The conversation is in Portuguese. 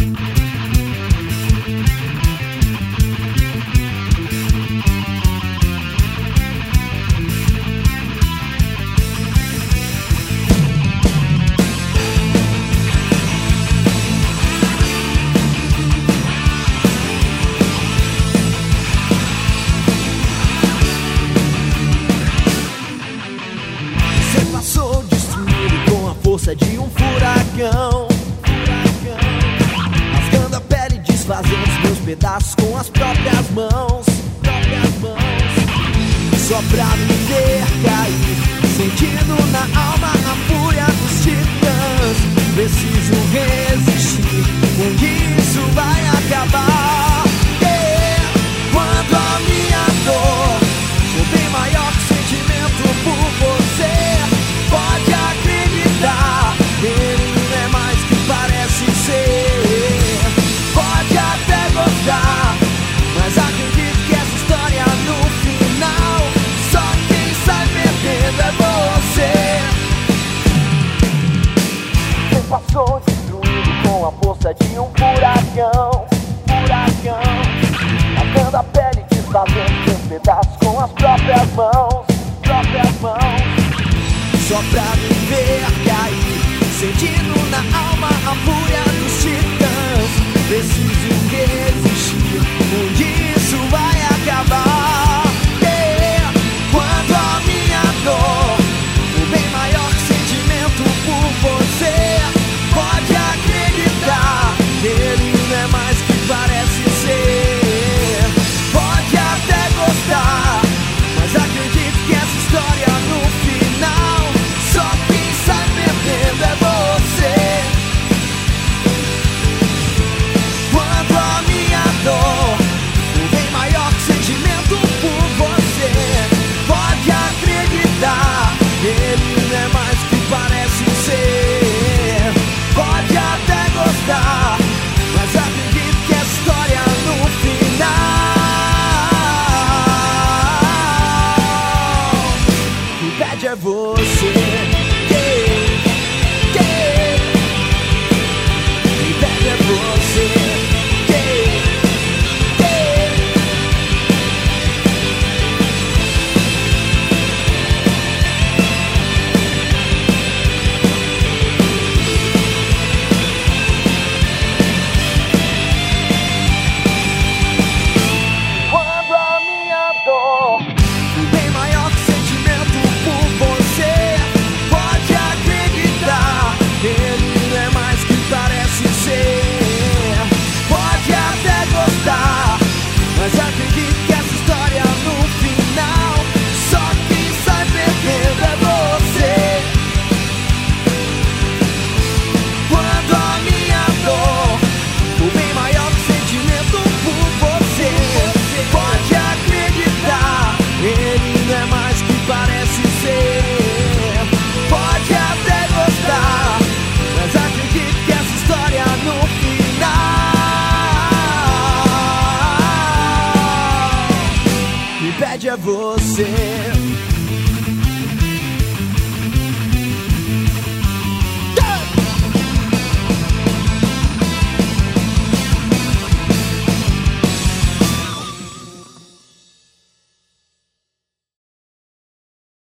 Passou destruído com a força de um furacão, rasgando a pele, desfazendo os meus pedaços com as próprias mãos. Só pra me ver cair, sentindo na alma a fúria dos titãs. Preciso resistir, um dia isso vai acabar. Quando a minha dor for bem maior que o sentimento por você, pode acreditar, ele não é mais que parece ser. Pode até gostar, mas acredito que essa história no final, só quem sai perdendo é você. Você passou destruído com a força de um furacão, arrancando a pele, desfazendo seus pedaços com as próprias mãos. Só pra me ver cair, sentindo na alma a fúria dos titãs. Preciso resistir, um dia isso vai acabar. Quando a minha dor for bem maior que o sentimento por você, pode acreditar, ele não é mais que parece ser. Pode até gostar, mas acredito que essa história no final, só quem sai perdendo é você. Quando a minha dor for bem maior que o sentimento por você, pode acreditar, ele não é mais que parece ser. Pode até gostar, mas acredito que essa história no final, quem pede é você. Quem pede é você. Quando a minha dor for bem maior que o sentimento por você, pode acreditar, ele não é mais que parece ser. Pode até gostar, mas acredito que essa história no final, só quem sai perdendo é você. Quando a minha dor for bem maior que o sentimento por você, pode acreditar, ele não é mais que parece ser. Pode até gostar, mas acredito que essa história no final, quem pede é você.